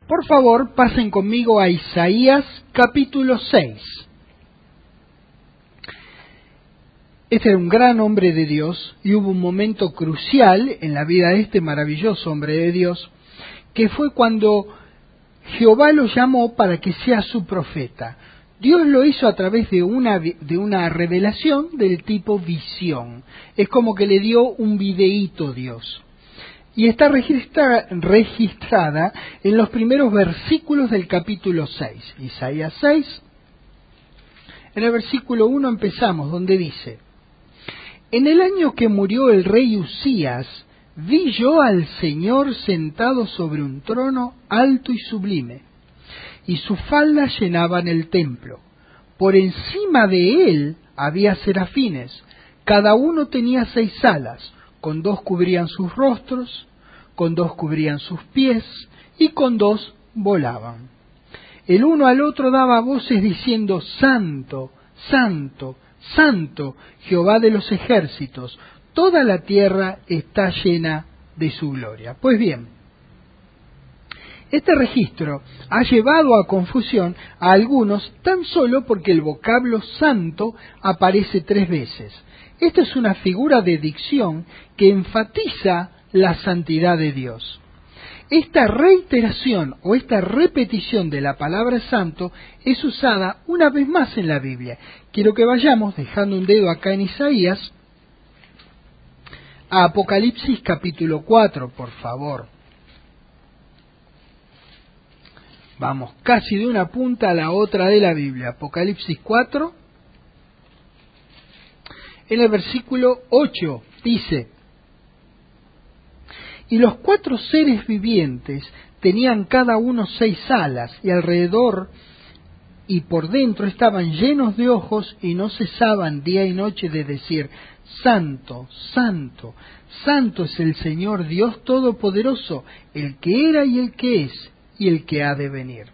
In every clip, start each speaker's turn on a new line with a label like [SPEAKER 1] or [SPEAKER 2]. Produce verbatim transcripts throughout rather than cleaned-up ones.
[SPEAKER 1] Por favor, pasen conmigo a Isaías capítulo seis. Este era un gran hombre de Dios y hubo un momento crucial en la vida de este maravilloso hombre de Dios, que fue cuando Jehová lo llamó para que sea su profeta. Dios lo hizo a través de una, de una revelación del tipo visión. Es como que le dio un videíto Dios. Y está registra, registrada en los primeros versículos del capítulo seis. Isaías seis, en el versículo uno empezamos, donde dice: En el año que murió el rey Usías, vi yo al Señor sentado sobre un trono alto y sublime, y sus faldas llenaban el templo. Por encima de él había serafines, cada uno tenía seis alas, con dos cubrían sus rostros, con dos cubrían sus pies, y con dos volaban. El uno al otro daba voces diciendo: Santo, Santo, Santo, Jehová de los ejércitos, toda la tierra está llena de su gloria. Pues bien, este registro ha llevado a confusión a algunos tan solo porque el vocablo santo aparece tres veces. Esta es una figura de dicción que enfatiza la santidad de Dios. Esta reiteración o esta repetición de la palabra santo es usada una vez más en la Biblia. Quiero que vayamos, dejando un dedo acá en Isaías, a Apocalipsis capítulo cuatro, por favor. Vamos casi de una punta a la otra de la Biblia. Apocalipsis cuatro, en el versículo ocho, dice: Y los cuatro seres vivientes tenían cada uno seis alas, y alrededor y por dentro estaban llenos de ojos, y no cesaban día y noche de decir: Santo, Santo, Santo es el Señor Dios Todopoderoso, el que era y el que es, y el que ha de venir.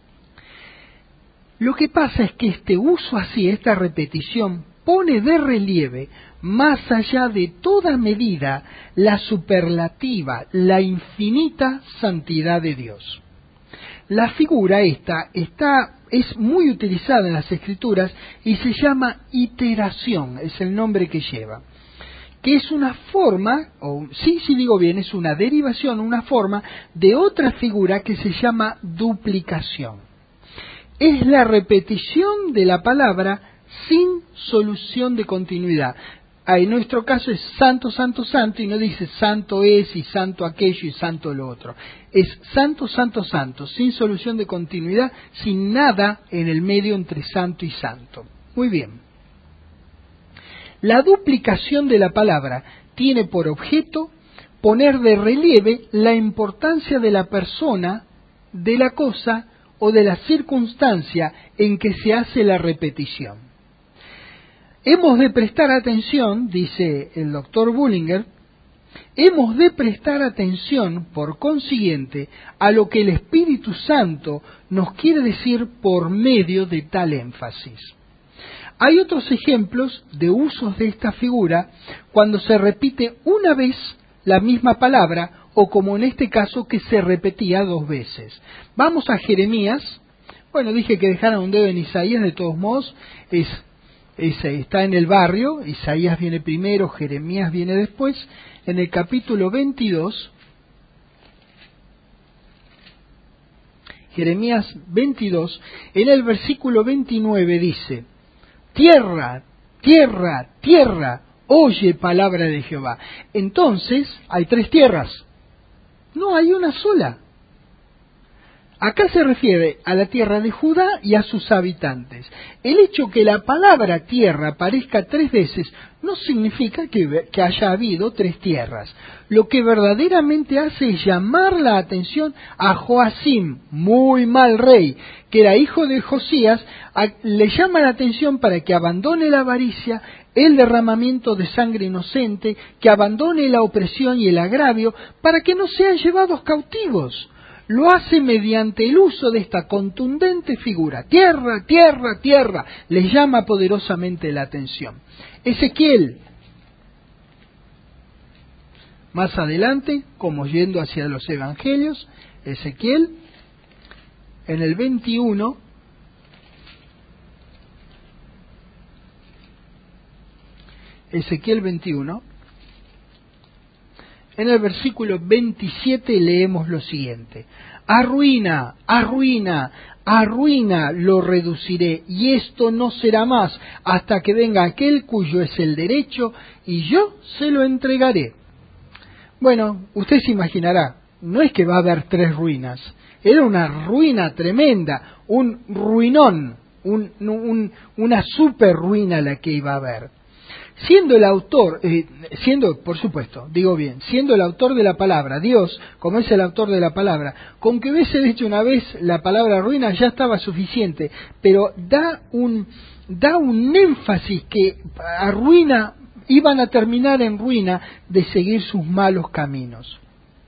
[SPEAKER 1] Lo que pasa es que este uso así, esta repetición, pone de relieve, más allá de toda medida, la superlativa, la infinita santidad de Dios. La figura esta está, es muy utilizada en las Escrituras y se llama iteración, es el nombre que lleva, que es una forma, o sí, sí digo bien, es una derivación, una forma de otra figura que se llama duplicación. Es la repetición de la palabra sin solución de continuidad. En nuestro caso es santo, santo, santo, y no dice santo es, y santo aquello, y santo lo otro. Es santo, santo, santo, sin solución de continuidad, sin nada en el medio entre santo y santo. Muy bien. La duplicación de la palabra tiene por objeto poner de relieve la importancia de la persona, de la cosa o de la circunstancia en que se hace la repetición. Hemos de prestar atención, dice el doctor Bullinger, hemos de prestar atención, por consiguiente, a lo que el Espíritu Santo nos quiere decir por medio de tal énfasis. Hay otros ejemplos de usos de esta figura cuando se repite una vez la misma palabra, o como en este caso que se repetía dos veces. Vamos a Jeremías. Bueno, dije que dejaran un dedo en Isaías, de todos modos, es, es, está en el barrio. Isaías viene primero, Jeremías viene después. En el capítulo veintidós, Jeremías veintidós, en el versículo veintinueve dice: Tierra, tierra, tierra, oye palabra de Jehová. Entonces, hay tres tierras. No, hay una sola. Acá se refiere a la tierra de Judá y a sus habitantes. El hecho que la palabra tierra aparezca tres veces no significa que, que haya habido tres tierras. Lo que verdaderamente hace es llamar la atención a Joacim, muy mal rey, que era hijo de Josías, a, le llama la atención para que abandone la avaricia, el derramamiento de sangre inocente, que abandone la opresión y el agravio, para que no sean llevados cautivos. Lo hace mediante el uso de esta contundente figura. Tierra, tierra, tierra. Les llama poderosamente la atención. Ezequiel. Más adelante, como yendo hacia los evangelios, Ezequiel, en el veintiuno, Ezequiel veintiuno, en el versículo veintisiete leemos lo siguiente: arruina, arruina, arruina lo reduciré, y esto no será más hasta que venga aquel cuyo es el derecho, y yo se lo entregaré. Bueno, usted se imaginará, no es que va a haber tres ruinas, era una ruina tremenda, un ruinón, un, un, una super ruina la que iba a haber. Siendo el autor, eh, siendo, por supuesto, digo bien, siendo el autor de la palabra, Dios, como es el autor de la palabra, con que hubiese dicho una vez la palabra ruina ya estaba suficiente, pero da un, da un énfasis que arruina, iban a terminar en ruina de seguir sus malos caminos.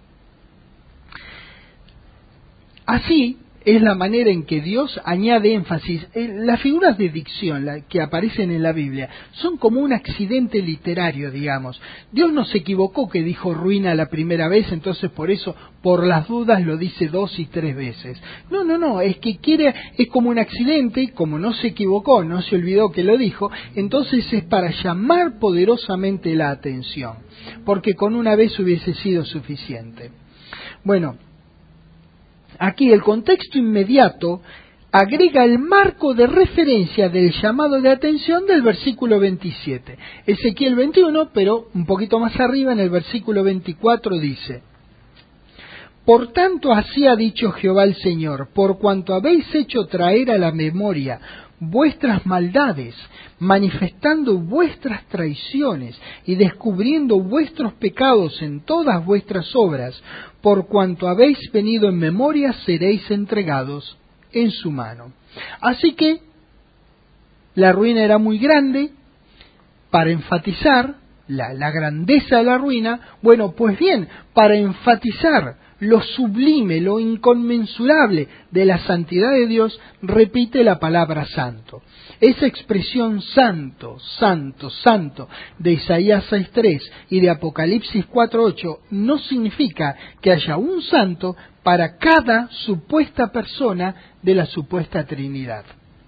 [SPEAKER 1] Así es la manera en que Dios añade énfasis. Las figuras de dicción la, que aparecen en la Biblia son como un accidente literario, digamos. Dios no se equivocó que dijo ruina la primera vez, entonces por eso, por las dudas, lo dice dos y tres veces. No, no, no, es que quiere, es como un accidente, y como no se equivocó, no se olvidó que lo dijo, entonces es para llamar poderosamente la atención, porque con una vez hubiese sido suficiente. Bueno, aquí el contexto inmediato agrega el marco de referencia del llamado de atención del versículo veintisiete. Ezequiel veintiuno, pero un poquito más arriba en el versículo veinticuatro dice: por tanto así ha dicho Jehová el Señor, por cuanto habéis hecho traer a la memoria vuestras maldades, manifestando vuestras traiciones y descubriendo vuestros pecados en todas vuestras obras, por cuanto habéis venido en memoria, seréis entregados en su mano. Así que la ruina era muy grande. Para enfatizar la, la grandeza de la ruina, bueno, pues bien, para enfatizar lo sublime, lo inconmensurable de la santidad de Dios, repite la palabra santo. Esa expresión santo, santo, santo de Isaías seis tres y de Apocalipsis cuatro ocho no significa que haya un santo para cada supuesta persona de la supuesta Trinidad.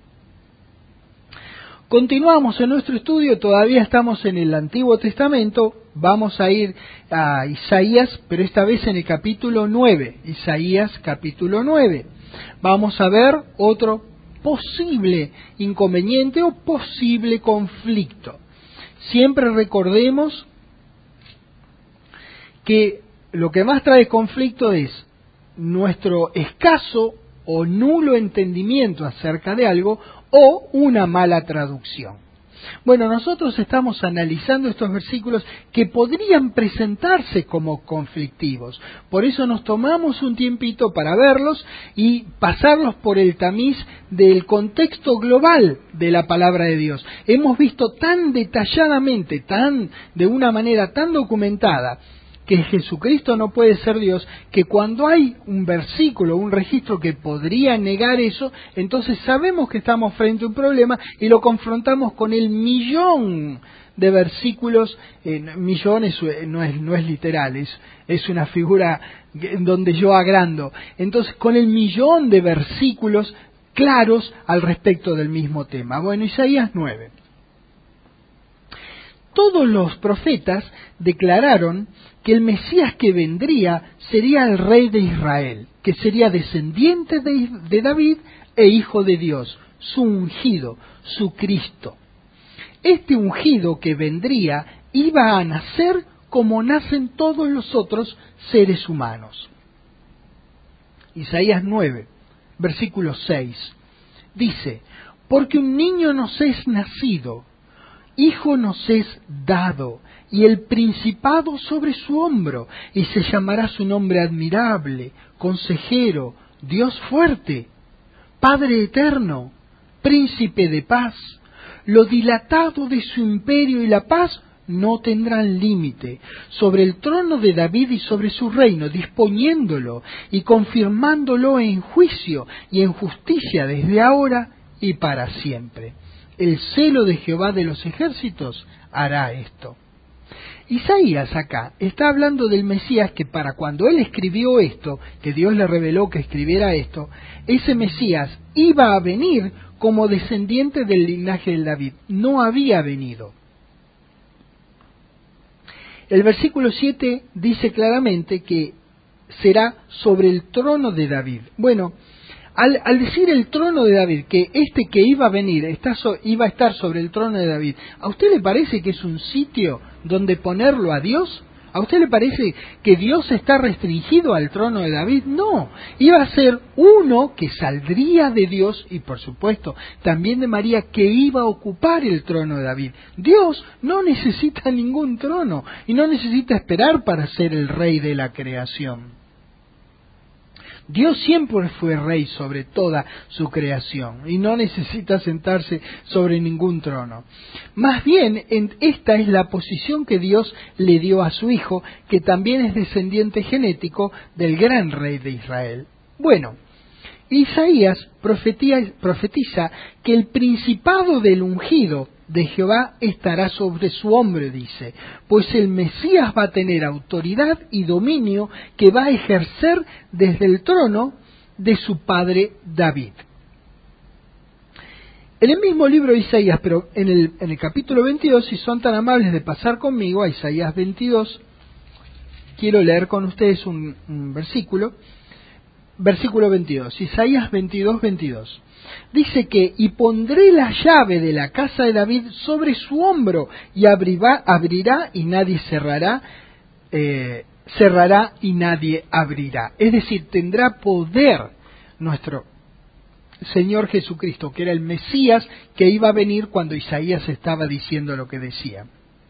[SPEAKER 1] Continuamos en nuestro estudio, todavía estamos en el Antiguo Testamento, vamos a ir a Isaías, pero esta vez en el capítulo nueve, Isaías capítulo nueve. Vamos a ver otro posible inconveniente o posible conflicto. Siempre recordemos que lo que más trae conflicto es nuestro escaso o nulo entendimiento acerca de algo o una mala traducción. Bueno, nosotros estamos analizando estos versículos que podrían presentarse como conflictivos. Por eso nos tomamos un tiempito para verlos y pasarlos por el tamiz del contexto global de la palabra de Dios. Hemos visto tan detalladamente, tan de una manera tan documentada, que Jesucristo no puede ser Dios, que cuando hay un versículo, un registro que podría negar eso, entonces sabemos que estamos frente a un problema y lo confrontamos con el millón de versículos. Eh, millón es, no, es, no es literal, es, es una figura donde yo agrando. Entonces, con el millón de versículos claros al respecto del mismo tema. Bueno, Isaías nueve. Todos los profetas declararon que el Mesías que vendría sería el rey de Israel, que sería descendiente de, de David e hijo de Dios, su ungido, su Cristo. Este ungido que vendría iba a nacer como nacen todos los otros seres humanos. Isaías nueve, versículo seis, dice: porque un niño nos es nacido, hijo nos es dado, y el principado sobre su hombro, y se llamará su nombre admirable, consejero, Dios fuerte, Padre eterno, príncipe de paz. Lo dilatado de su imperio y la paz no tendrán límite, sobre el trono de David y sobre su reino, disponiéndolo y confirmándolo en juicio y en justicia desde ahora y para siempre. El celo de Jehová de los ejércitos hará esto. Isaías acá está hablando del Mesías que para cuando él escribió esto, que Dios le reveló que escribiera esto, ese Mesías iba a venir como descendiente del linaje de David, no había venido. El versículo siete dice claramente que será sobre el trono de David. Bueno, al, al decir el trono de David, que este que iba a venir está so, iba a estar sobre el trono de David, ¿a usted le parece que es un sitio donde ponerlo a Dios? ¿A usted le parece que Dios está restringido al trono de David? No, iba a ser uno que saldría de Dios y por supuesto también de María que iba a ocupar el trono de David. Dios no necesita ningún trono y no necesita esperar para ser el rey de la creación. Dios siempre fue rey sobre toda su creación y no necesita sentarse sobre ningún trono. Más bien, en, esta es la posición que Dios le dio a su hijo, que también es descendiente genético del gran rey de Israel. Bueno, Isaías profetiza, profetiza que el principado del ungido de Jehová estará sobre su hombro, dice, pues el Mesías va a tener autoridad y dominio que va a ejercer desde el trono de su padre David. En el mismo libro de Isaías, pero en el, en el capítulo veintidós, si son tan amables de pasar conmigo a Isaías veintidós, quiero leer con ustedes un, un versículo, versículo veintidós, Isaías veintidós, veintidós. Dice que, y pondré la llave de la casa de David sobre su hombro, y abrirá, abrirá y nadie cerrará, eh, cerrará y nadie abrirá. Es decir, tendrá poder nuestro Señor Jesucristo, que era el Mesías que iba a venir cuando Isaías estaba diciendo lo que decía.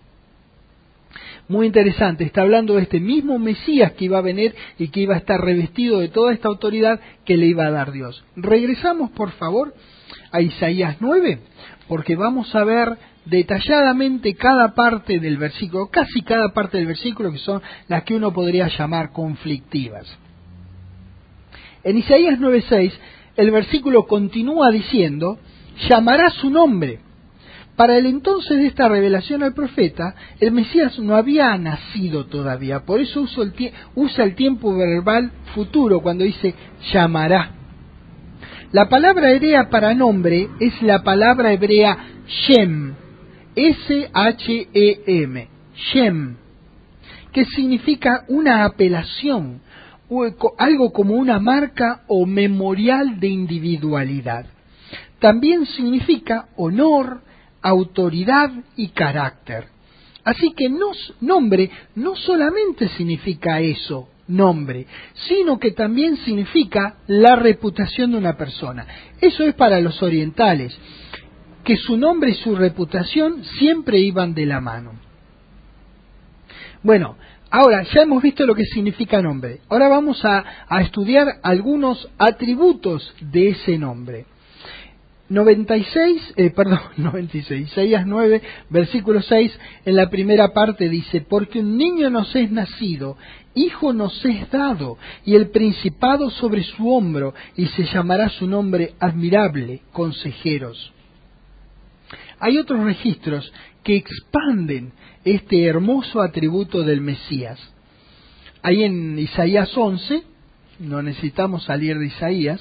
[SPEAKER 1] Muy interesante, está hablando de este mismo Mesías que iba a venir y que iba a estar revestido de toda esta autoridad que le iba a dar Dios. Regresamos, por favor, a Isaías nueve, porque vamos a ver detalladamente cada parte del versículo, casi cada parte del versículo, que son las que uno podría llamar conflictivas. En Isaías nueve seis, el versículo continúa diciendo, llamará su nombre. Para el entonces de esta revelación al profeta, el Mesías no había nacido todavía, por eso usa el, usa el tiempo verbal futuro cuando dice llamará. La palabra hebrea para nombre es la palabra hebrea Shem, S H E M, Shem, que significa una apelación, algo como una marca o memorial de individualidad. También significa honor, autoridad y carácter. Así que no, nombre no solamente significa eso, nombre, sino que también significa la reputación de una persona. Eso es para los orientales, que su nombre y su reputación siempre iban de la mano. Bueno, ahora ya hemos visto lo que significa nombre. Ahora vamos a, a estudiar algunos atributos de ese nombre. noventa y seis, eh, perdón, noventa y seis, Isaías nueve, versículo seis, en la primera parte dice, porque un niño nos es nacido, hijo nos es dado, y el principado sobre su hombro, y se llamará su nombre admirable, consejeros. Hay otros registros que expanden este hermoso atributo del Mesías. Hay en Isaías once, no necesitamos salir de Isaías,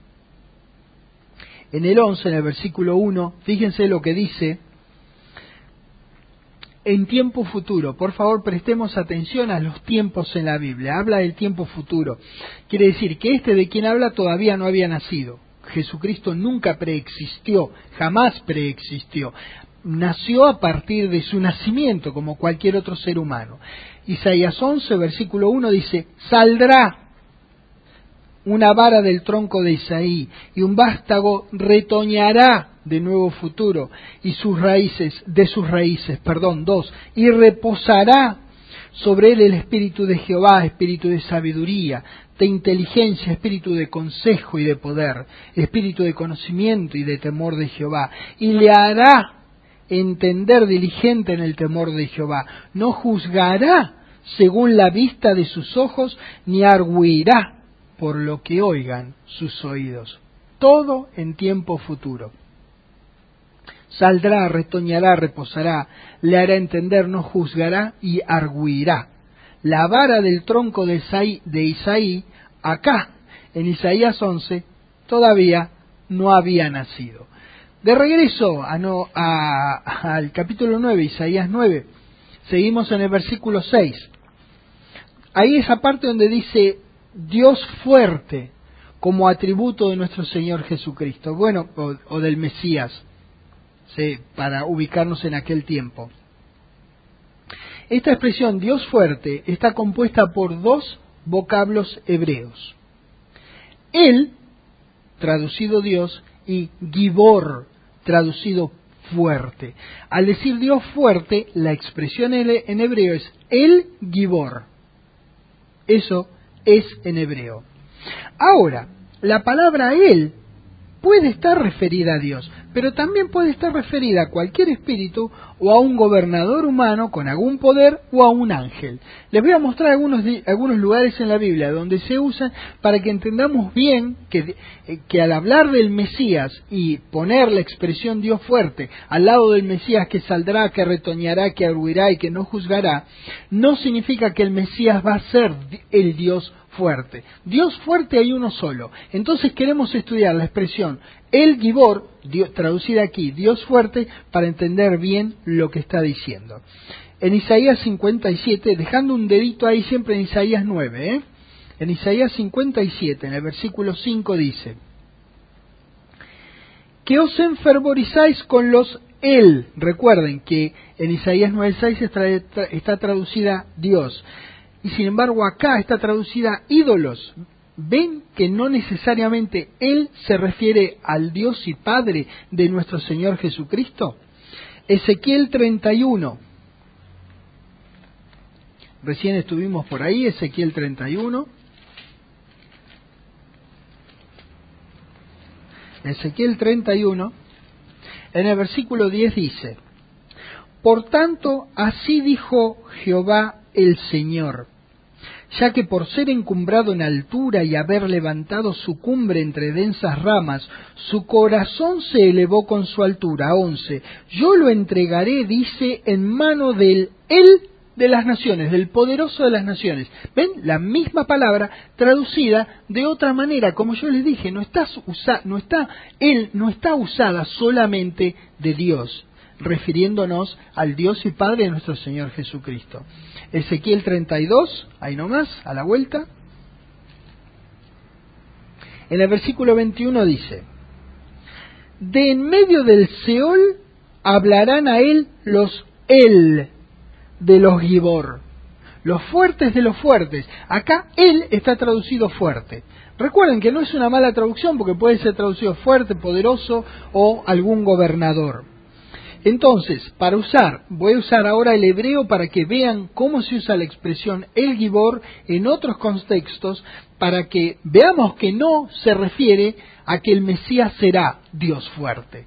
[SPEAKER 1] en el once, en el versículo uno, fíjense lo que dice, en tiempo futuro. Por favor, prestemos atención a los tiempos en la Biblia. Habla del tiempo futuro. Quiere decir que este de quien habla todavía no había nacido. Jesucristo nunca preexistió, jamás preexistió. Nació a partir de su nacimiento, como cualquier otro ser humano. Isaías once, versículo uno dice, saldrá una vara del tronco de Isaí, y un vástago retoñará de nuevo futuro, y sus raíces, de sus raíces, perdón, dos, y reposará sobre él el espíritu de Jehová, espíritu de sabiduría, de inteligencia, espíritu de consejo y de poder, espíritu de conocimiento y de temor de Jehová, y le hará entender diligente en el temor de Jehová, no juzgará según la vista de sus ojos, ni arguirá por lo que oigan sus oídos. Todo en tiempo futuro. Saldrá, retoñará, reposará, le hará entender, no juzgará y arguirá. La vara del tronco de Isaí, de Isaí, acá, en Isaías once, todavía no había nacido. De regreso a no, a, al capítulo nueve, Isaías nueve, seguimos en el versículo seis. Ahí esa parte donde dice Dios fuerte como atributo de nuestro Señor Jesucristo, bueno, o, o del Mesías, ¿sí?, para ubicarnos en aquel tiempo. Esta expresión Dios fuerte está compuesta por dos vocablos hebreos. Él, traducido Dios, y Gibor, traducido fuerte. Al decir Dios fuerte, la expresión en hebreo es el Gibor. Eso es en hebreo. Ahora, la palabra él puede estar referida a Dios, pero también puede estar referida a cualquier espíritu o a un gobernador humano con algún poder o a un ángel. Les voy a mostrar algunos, algunos lugares en la Biblia donde se usan para que entendamos bien que, que al hablar del Mesías y poner la expresión Dios fuerte al lado del Mesías que saldrá, que retoñará, que arguirá y que no juzgará, no significa que el Mesías va a ser el Dios fuerte. Dios fuerte hay uno solo. Entonces queremos estudiar la expresión el Gibor, Dios, traducida aquí, Dios fuerte, para entender bien lo que está diciendo. En Isaías cincuenta y siete, dejando un dedito ahí siempre en Isaías nueve, ¿eh? En Isaías cincuenta y siete, en el versículo cinco dice: que os enfervorizáis con los él. Recuerden que en Isaías nueve seis está, está traducida Dios. Y sin embargo acá está traducida ídolos. ¿Ven que no necesariamente Él se refiere al Dios y Padre de nuestro Señor Jesucristo? Ezequiel treinta y uno. Recién estuvimos por ahí, Ezequiel treinta y uno. Ezequiel treinta y uno, en el versículo diez dice: por tanto, así dijo Jehová el Señor, ya que por ser encumbrado en altura y haber levantado su cumbre entre densas ramas, su corazón se elevó con su altura. once. Yo lo entregaré, dice, en mano del Él de las naciones, del poderoso de las naciones. ¿Ven? La misma palabra traducida de otra manera. Como yo les dije, no está, usa, no está, Él no está usada solamente de Dios, refiriéndonos al Dios y Padre de nuestro Señor Jesucristo. Ezequiel treinta y dos, ahí nomás, a la vuelta. En el versículo veintiuno dice: de en medio del Seol hablarán a él los él de los Gibor, los fuertes de los fuertes. Acá él está traducido fuerte. Recuerden que no es una mala traducción porque puede ser traducido fuerte, poderoso o algún gobernador. Entonces, para usar, voy a usar ahora el hebreo para que vean cómo se usa la expresión el Gibor en otros contextos, para que veamos que no se refiere a que el Mesías será Dios fuerte,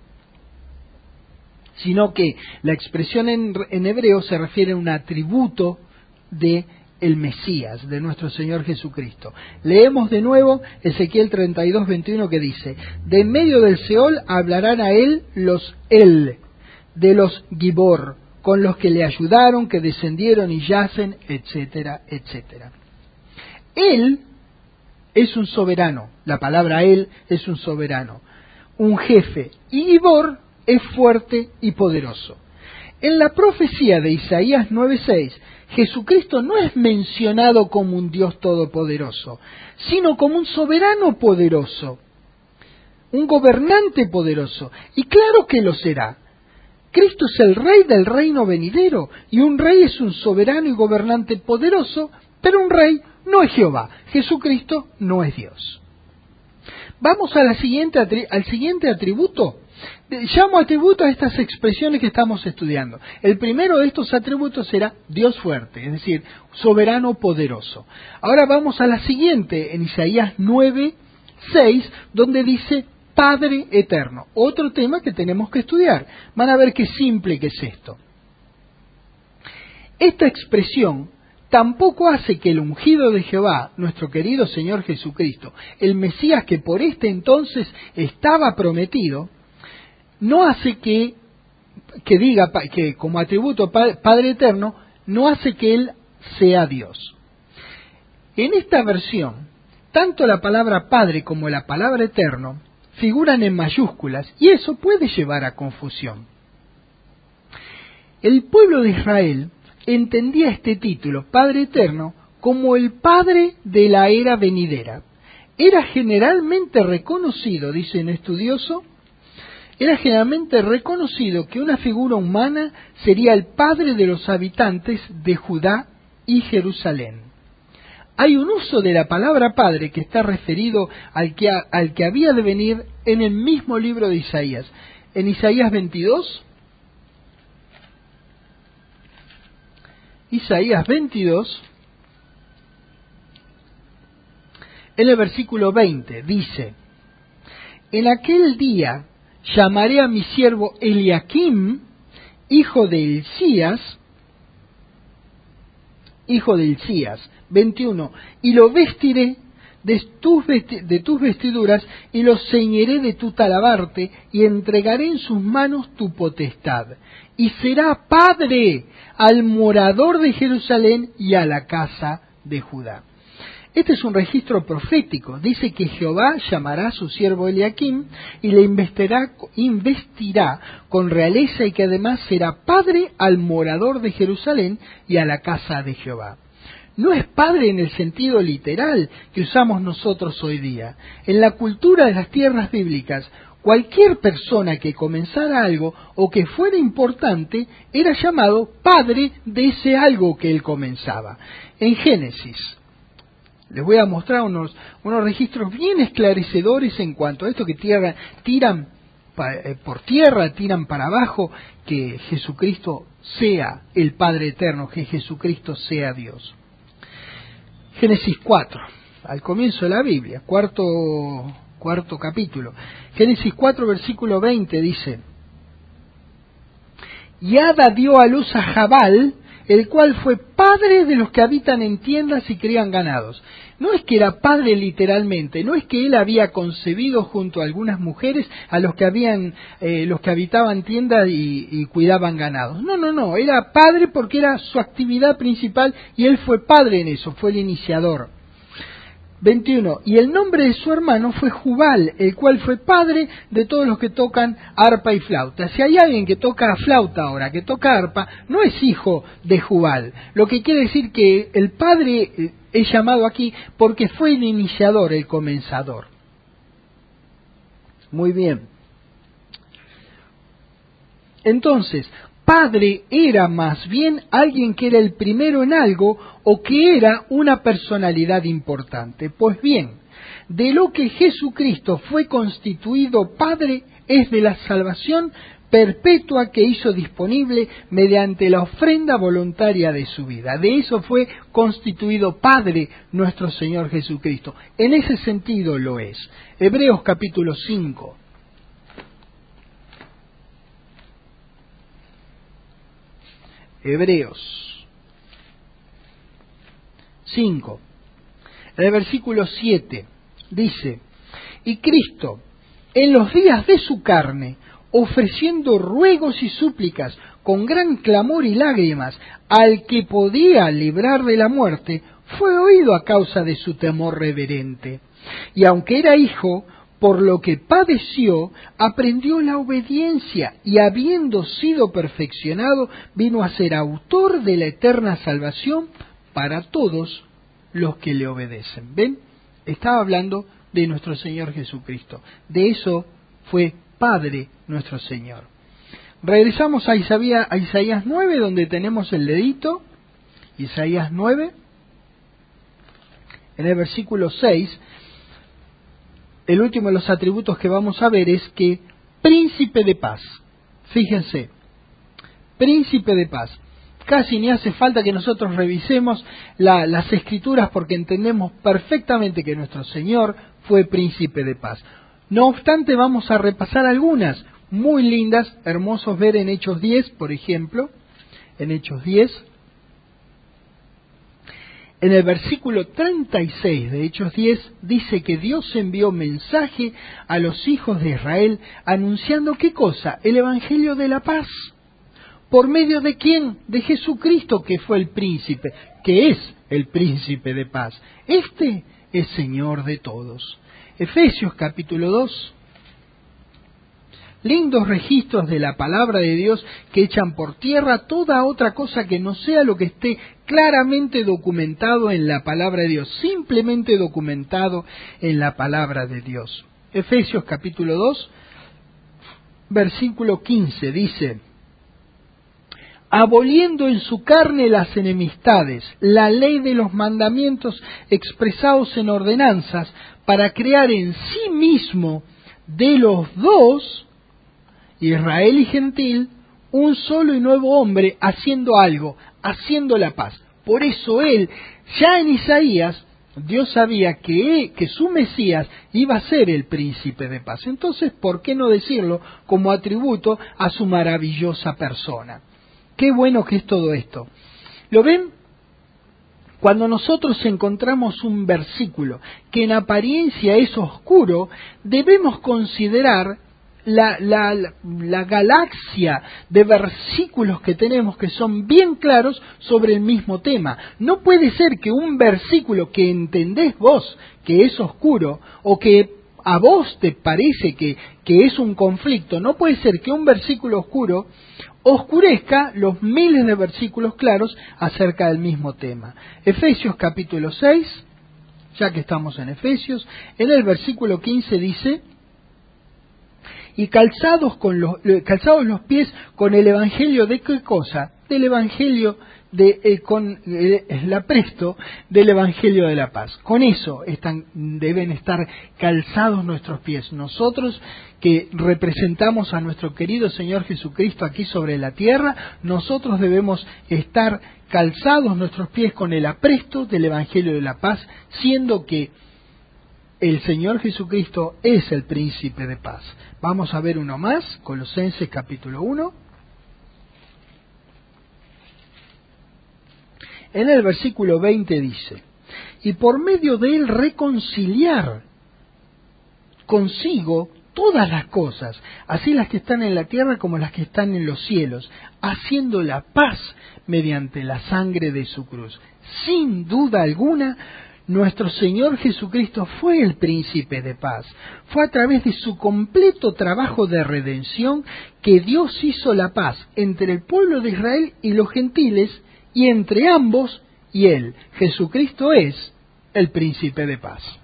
[SPEAKER 1] sino que la expresión en, en hebreo se refiere a un atributo de el Mesías, de nuestro Señor Jesucristo. Leemos de nuevo Ezequiel treinta y dos, veintiuno, que dice: de en medio del Seol hablarán a él los él de los Gibor, con los que le ayudaron, que descendieron y yacen, etcétera, etcétera. Él es un soberano, la palabra él es un soberano, un jefe, y Gibor es fuerte y poderoso. En la profecía de Isaías nueve seis, Jesucristo no es mencionado como un Dios todopoderoso, sino como un soberano poderoso, un gobernante poderoso, y claro que lo será. Cristo es el rey del reino venidero, y un rey es un soberano y gobernante poderoso, pero un rey no es Jehová. Jesucristo no es Dios. Vamos a la siguiente, al siguiente atributo. Llamo atributo a estas expresiones que estamos estudiando. El primero de estos atributos será Dios fuerte, es decir, soberano poderoso. Ahora vamos a la siguiente, en Isaías nueve seis, donde dice Padre eterno. Otro tema que tenemos que estudiar. Van a ver qué simple que es esto. Esta expresión tampoco hace que el ungido de Jehová, nuestro querido Señor Jesucristo, el Mesías que por este entonces estaba prometido, no hace que que diga que como atributo Padre Eterno, no hace que Él sea Dios. En esta versión, tanto la palabra Padre como la palabra Eterno figuran en mayúsculas y eso puede llevar a confusión. El pueblo de Israel entendía este título, Padre Eterno, como el Padre de la era venidera. Era generalmente reconocido, dice un estudioso, era generalmente reconocido que una figura humana sería el padre de los habitantes de Judá y Jerusalén. Hay un uso de la palabra padre que está referido al que, al que había de venir en el mismo libro de Isaías. En Isaías veintidós, Isaías veintidós, en el versículo veinte, dice: en aquel día llamaré a mi siervo Eliakim, hijo de Hilcías, hijo de Hilcías, veintiuno, y lo vestiré de tus, vesti de tus vestiduras, y lo ceñiré de tu talabarte, y entregaré en sus manos tu potestad, y será padre al morador de Jerusalén y a la casa de Judá. Este es un registro profético. Dice que Jehová llamará a su siervo Eliakim y le investirá, investirá con realeza, y que además será padre al morador de Jerusalén y a la casa de Jehová. No es padre en el sentido literal que usamos nosotros hoy día. En la cultura de las tierras bíblicas, cualquier persona que comenzara algo o que fuera importante era llamado padre de ese algo que él comenzaba. En Génesis, les voy a mostrar unos, unos registros bien esclarecedores en cuanto a esto, que tierra, tiran pa, eh, por tierra, tiran para abajo, que Jesucristo sea el Padre Eterno, que Jesucristo sea Dios. Génesis cuatro, al comienzo de la Biblia, cuarto, cuarto capítulo. Génesis cuatro, versículo veinte dice: y Ada dio a luz a Jabal, el cual fue padre de los que habitan en tiendas y crían ganados. No es que era padre literalmente, no es que él había concebido junto a algunas mujeres a los que habían, eh, los que habitaban tiendas y, y cuidaban ganados. No, no, no, era padre porque era su actividad principal y él fue padre en eso, fue el iniciador. veintiuno. Y el nombre de su hermano fue Jubal, el cual fue padre de todos los que tocan arpa y flauta. Si hay alguien que toca flauta ahora, que toca arpa, no es hijo de Jubal. Lo que quiere decir que el padre es llamado aquí porque fue el iniciador, el comenzador. Muy bien. Entonces, padre era más bien alguien que era el primero en algo o que era una personalidad importante. Pues bien, de lo que Jesucristo fue constituido padre es de la salvación perpetua que hizo disponible mediante la ofrenda voluntaria de su vida. De eso fue constituido padre nuestro Señor Jesucristo. En ese sentido lo es. Hebreos capítulo cinco. Hebreos cinco, en el versículo siete, dice: y Cristo, en los días de su carne, ofreciendo ruegos y súplicas con gran clamor y lágrimas al que podía librar de la muerte, fue oído a causa de su temor reverente. Y aunque era hijo, por lo que padeció, aprendió la obediencia, y habiendo sido perfeccionado, vino a ser autor de la eterna salvación para todos los que le obedecen. ¿Ven? Estaba hablando de nuestro Señor Jesucristo. De eso fue Padre nuestro Señor. Regresamos a Isaías, a Isaías nueve, donde tenemos el dedito. Isaías nueve, en el versículo seis. El último de los atributos que vamos a ver es que príncipe de paz. Fíjense, príncipe de paz. Casi ni hace falta que nosotros revisemos la, las escrituras porque entendemos perfectamente que nuestro Señor fue príncipe de paz. No obstante, vamos a repasar algunas muy lindas, hermosos ver en Hechos diez, por ejemplo, en Hechos diez. En el versículo treinta y seis de Hechos diez dice que Dios envió mensaje a los hijos de Israel anunciando ¿qué cosa? El Evangelio de la paz. ¿Por medio de quién? De Jesucristo, que fue el príncipe, que es el príncipe de paz. Este es Señor de todos. Efesios capítulo dos. Lindos registros de la palabra de Dios que echan por tierra toda otra cosa que no sea lo que esté claramente documentado en la palabra de Dios, simplemente documentado en la palabra de Dios. Efesios capítulo dos, versículo quince dice: aboliendo en su carne las enemistades, la ley de los mandamientos expresados en ordenanzas, para crear en sí mismo de los dos, Israel y gentil, un solo y nuevo hombre, haciendo algo, haciendo la paz. Por eso él, ya en Isaías, Dios sabía que, que su Mesías iba a ser el príncipe de paz. Entonces, ¿por qué no decirlo como atributo a su maravillosa persona? Qué bueno que es todo esto. ¿Lo ven? Cuando nosotros encontramos un versículo que en apariencia es oscuro, debemos considerar La, la, la, la galaxia de versículos que tenemos que son bien claros sobre el mismo tema. No puede ser que un versículo que entendés vos que es oscuro o que a vos te parece que, que es un conflicto, no puede ser que un versículo oscuro oscurezca los miles de versículos claros acerca del mismo tema. Efesios capítulo seis, ya que estamos en Efesios, en el versículo quince dice: y calzados, con los, calzados los pies con el Evangelio de qué cosa? Del Evangelio de, eh, con eh, el apresto del Evangelio de la paz. Con eso están, deben estar calzados nuestros pies. Nosotros que representamos a nuestro querido Señor Jesucristo aquí sobre la tierra, nosotros debemos estar calzados nuestros pies con el apresto del Evangelio de la paz, siendo que el Señor Jesucristo es el príncipe de paz. Vamos a ver uno más, Colosenses capítulo uno. En el versículo veinte dice: y por medio de él reconciliar consigo todas las cosas, así las que están en la tierra como las que están en los cielos, haciendo la paz mediante la sangre de su cruz. Sin duda alguna, nuestro Señor Jesucristo fue el príncipe de paz. Fue a través de su completo trabajo de redención que Dios hizo la paz entre el pueblo de Israel y los gentiles, y entre ambos y Él. Jesucristo es el príncipe de paz.